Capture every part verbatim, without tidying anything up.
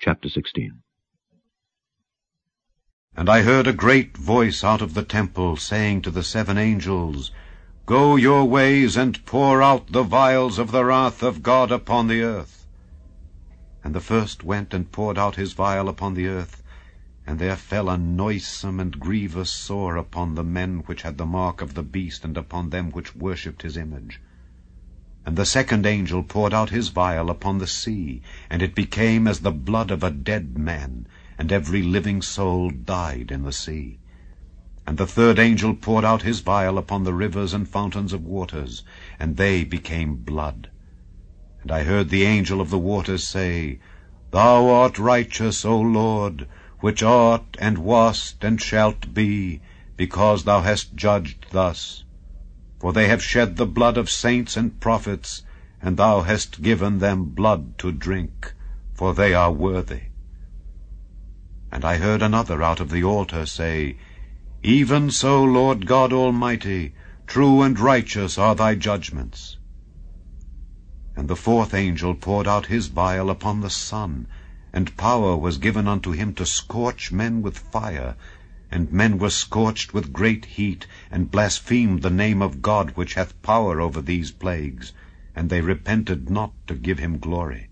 Chapter sixteen. And I heard a great voice out of the temple, saying to the seven angels, Go your ways, and pour out the vials of the wrath of God upon the earth. And the first went and poured out his vial upon the earth, and there fell a noisome and grievous sore upon the men which had the mark of the beast, and upon them which worshipped his image. And the second angel poured out his vial upon the sea, and it became as the blood of a dead man, and every living soul died in the sea. And the third angel poured out his vial upon the rivers and fountains of waters, and they became blood. And I heard the angel of the waters say, Thou art righteous, O Lord, which art, and wast, and shalt be, because thou hast judged thus. For they have shed the blood of saints and prophets, and thou hast given them blood to drink, for they are worthy. And I heard another out of the altar say, Even so, Lord God Almighty, true and righteous are thy judgments. And the fourth angel poured out his vial upon the sun, and power was given unto him to scorch men with fire, and men were scorched with great heat, and blasphemed the name of God which hath power over these plagues, and they repented not to give him glory.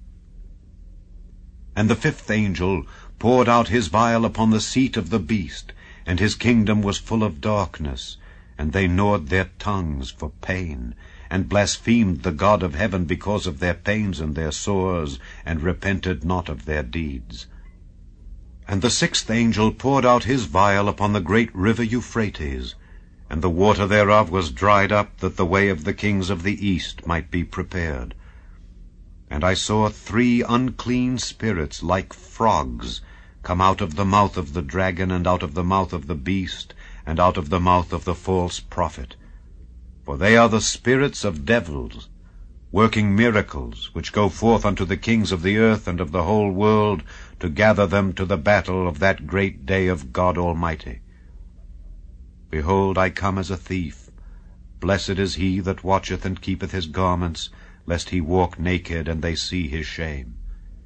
And the fifth angel poured out his vial upon the seat of the beast, and his kingdom was full of darkness, and they gnawed their tongues for pain, and blasphemed the God of heaven because of their pains and their sores, and repented not of their deeds. And the sixth angel poured out his vial upon the great river Euphrates, and the water thereof was dried up, that the way of the kings of the east might be prepared. And I saw three unclean spirits like frogs come out of the mouth of the dragon, and out of the mouth of the beast, and out of the mouth of the false prophet. For they are the spirits of devils, working miracles, which go forth unto the kings of the earth and of the whole world, to gather them to the battle of that great day of God Almighty. Behold, I come as a thief. Blessed is he that watcheth and keepeth his garments, lest he walk naked, and they see his shame.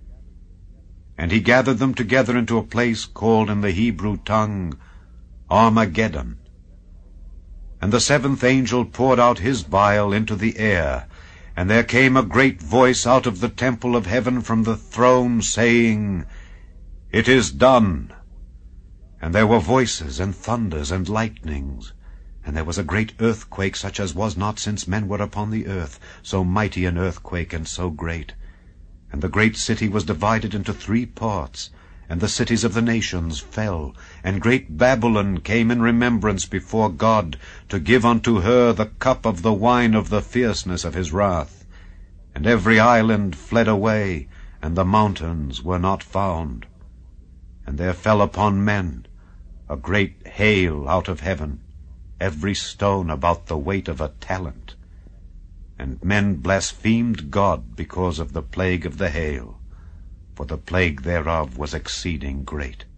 And he gathered them together into a place called in the Hebrew tongue Armageddon. And the seventh angel poured out his vial into the air, and there came a great voice out of the temple of heaven from the throne, saying, It is done. And there were voices, and thunders, and lightnings. And there was a great earthquake, such as was not since men were upon the earth, so mighty an earthquake, and so great. And the great city was divided into three parts, and the cities of the nations fell, and great Babylon came in remembrance before God, to give unto her the cup of the wine of the fierceness of his wrath. And every island fled away, and the mountains were not found. And there fell upon men a great hail out of heaven, every stone about the weight of a talent. And men blasphemed God because of the plague of the hail, for the plague thereof was exceeding great.